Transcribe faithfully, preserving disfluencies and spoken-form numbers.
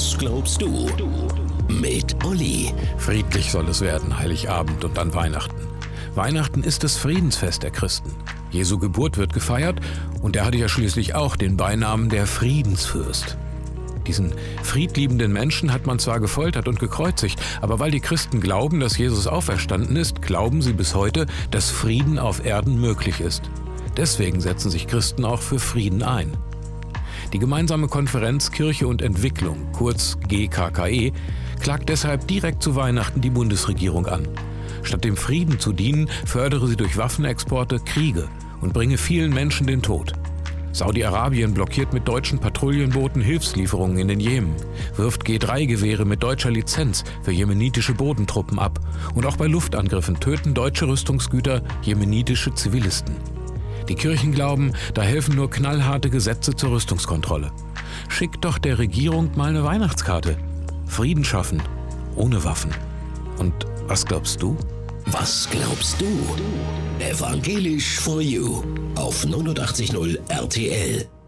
Was glaubst du? Mit Olli. Friedlich soll es werden, Heiligabend und an Weihnachten. Weihnachten ist das Friedensfest der Christen. Jesu Geburt wird gefeiert und er hatte ja schließlich auch den Beinamen der Friedensfürst. Diesen friedliebenden Menschen hat man zwar gefoltert und gekreuzigt, aber weil die Christen glauben, dass Jesus auferstanden ist, glauben sie bis heute, dass Frieden auf Erden möglich ist. Deswegen setzen sich Christen auch für Frieden ein. Die gemeinsame Konferenz Kirche und Entwicklung, kurz G K K E, klagt deshalb direkt zu Weihnachten die Bundesregierung an. Statt dem Frieden zu dienen, fördere sie durch Waffenexporte Kriege und bringe vielen Menschen den Tod. Saudi-Arabien blockiert mit deutschen Patrouillenbooten Hilfslieferungen in den Jemen, wirft G drei Gewehre mit deutscher Lizenz für jemenitische Bodentruppen ab und auch bei Luftangriffen töten deutsche Rüstungsgüter jemenitische Zivilisten. Die Kirchen glauben, da helfen nur knallharte Gesetze zur Rüstungskontrolle. Schick doch der Regierung mal eine Weihnachtskarte. Frieden schaffen, ohne Waffen. Und was glaubst du? Was glaubst du? Evangelisch for You auf neunundachtzig Komma null R T L.